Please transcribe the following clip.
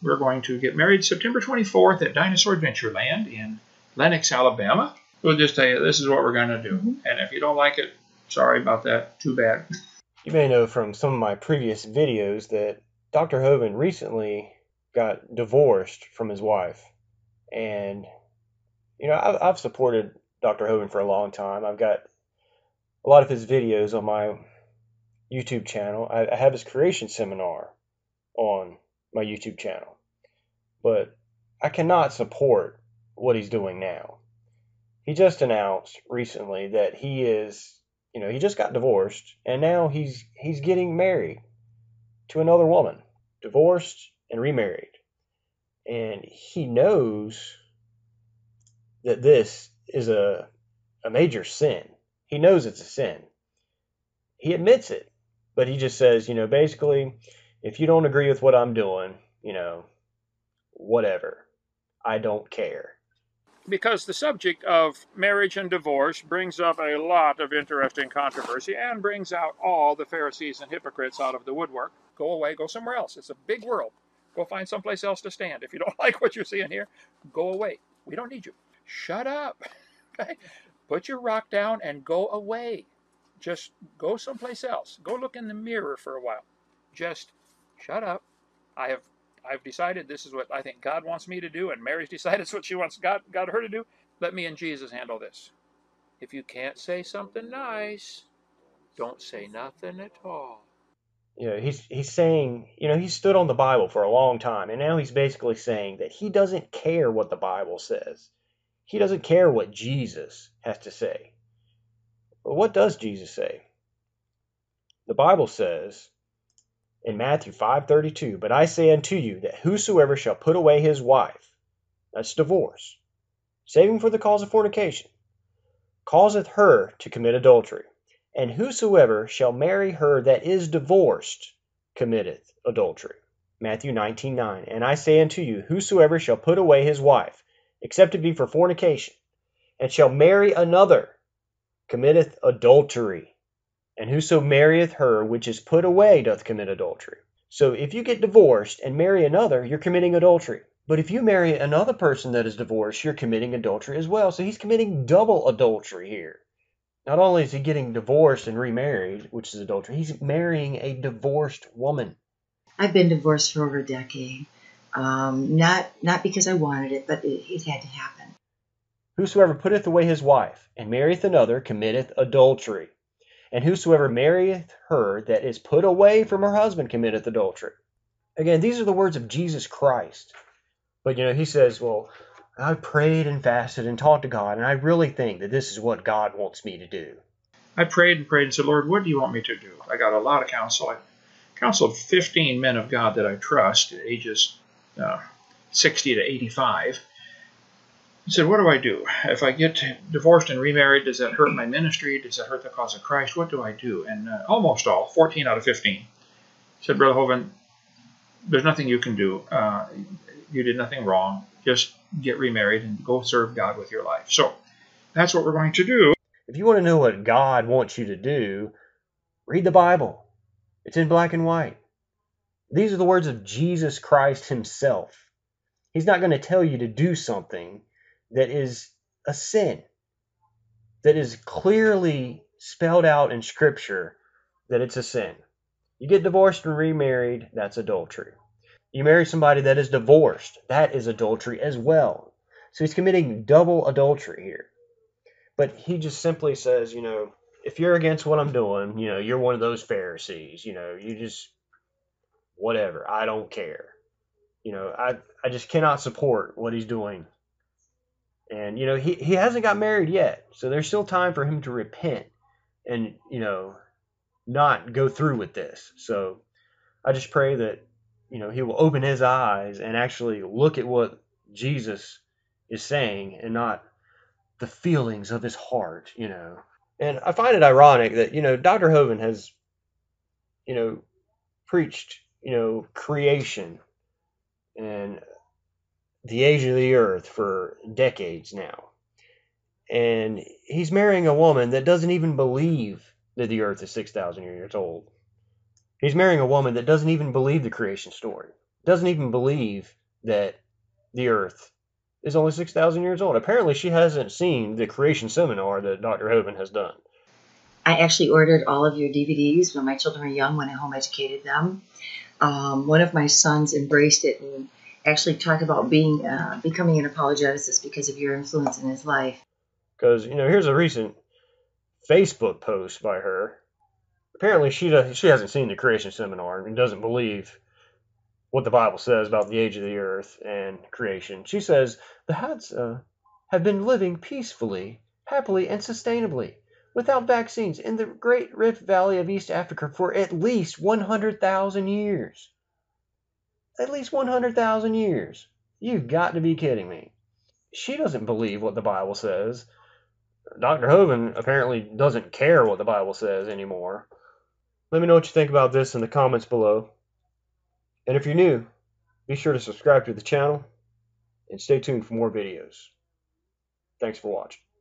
We're going to get married September 24th at Dinosaur Adventureland in Lenox, Alabama. We'll just tell you this is what we're going to do. And if you don't like it, sorry about that. Too bad. You may know from some of my previous videos that Dr. Hovind recently got divorced from his wife. And, you know, I've supported Dr. Hovind for a long time. I've got a lot of his videos on my YouTube channel. I have his creation seminar on my YouTube channel. But I cannot support what he's doing now. He just announced recently that he is, you know, he just got divorced, and now he's getting married to another woman, divorced and remarried. And he knows that this is a major sin. He knows it's a sin. He admits it, but he just says, you know, basically, if you don't agree with what I'm doing, you know, whatever. I don't care. Because the subject of marriage and divorce brings up a lot of interesting controversy and brings out all the Pharisees and hypocrites out of the woodwork. Go away, go somewhere else. It's a big world. Go find someplace else to stand. If you don't like what you're seeing here, go away. We don't need you. Shut up. Okay? Put your rock down and go away. Just go someplace else. Go look in the mirror for a while. Just shut up. I've decided this is what I think God wants me to do, and Mary's decided it's what she wants God her to do. Let me and Jesus handle this. If you can't say something nice, don't say nothing at all. You know, he's saying, you know, he stood on the Bible for a long time, and now he's basically saying that he doesn't care what the Bible says. He doesn't care what Jesus has to say. But what does Jesus say? The Bible says in Matthew 5:32, "But I say unto you that whosoever shall put away his wife," that's divorce, "saving for the cause of fornication, causeth her to commit adultery. And whosoever shall marry her that is divorced committeth adultery." Matthew 19:9, "And I say unto you, whosoever shall put away his wife, except it be for fornication, and shall marry another, committeth adultery. And whoso marrieth her which is put away doth commit adultery." So if you get divorced and marry another, you're committing adultery. But if you marry another person that is divorced, you're committing adultery as well. So he's committing double adultery here. Not only is he getting divorced and remarried, which is adultery, he's marrying a divorced woman. I've been divorced for over a decade. Not because I wanted it, but it had to happen. "Whosoever putteth away his wife, and marrieth another, committeth adultery. And whosoever marrieth her that is put away from her husband committeth adultery." Again, these are the words of Jesus Christ. But, you know, he says, well, I prayed and fasted and talked to God, and I really think that this is what God wants me to do. I prayed and prayed and said, Lord, what do you want me to do? I got a lot of counsel. I counseled 15 men of God that I trust at ages 60 to 85. I said, what do I do? If I get divorced and remarried, does that hurt my ministry? Does that hurt the cause of Christ? What do I do? And almost all, 14 out of 15, said, Brother Hovind, there's nothing you can do. You did nothing wrong. Just get remarried and go serve God with your life. So that's what we're going to do. If you want to know what God wants you to do, read the Bible. It's in black and white. These are the words of Jesus Christ himself. He's not going to tell you to do something that is a sin, that is clearly spelled out in Scripture that it's a sin. You get divorced and remarried, that's adultery. You marry somebody that is divorced, that is adultery as well. So he's committing double adultery here. But he just simply says, you know, if you're against what I'm doing, you know, you're one of those Pharisees, you know, you just, whatever, I don't care. You know, I just cannot support what he's doing. And, you know, he hasn't got married yet, so there's still time for him to repent and, you know, not go through with this. So I just pray that, you know, he will open his eyes and actually look at what Jesus is saying and not the feelings of his heart, you know. And I find it ironic that, you know, Dr. Hovind has, you know, preached, you know, creation and the age of the earth for decades now. And he's marrying a woman that doesn't even believe that the earth is 6,000 years old. He's marrying a woman that doesn't even believe the creation story. doesn't even believe that the Earth is only 6,000 years old. Apparently, she hasn't seen the creation seminar that Dr. Hovind has done. I actually ordered all of your DVDs when my children were young, when I home educated them. One of my sons embraced it and actually talked about becoming an apologeticist because of your influence in his life. Because, here's a recent Facebook post by her. Apparently, she hasn't seen the creation seminar and doesn't believe what the Bible says about the age of the earth and creation. She says the Hadza have been living peacefully, happily, and sustainably without vaccines in the Great Rift Valley of East Africa for at least 100,000 years. At least 100,000 years. You've got to be kidding me. She doesn't believe what the Bible says. Dr. Hovind apparently doesn't care what the Bible says anymore. Let me know what you think about this in the comments below. And if you're new, be sure to subscribe to the channel and stay tuned for more videos. Thanks for watching.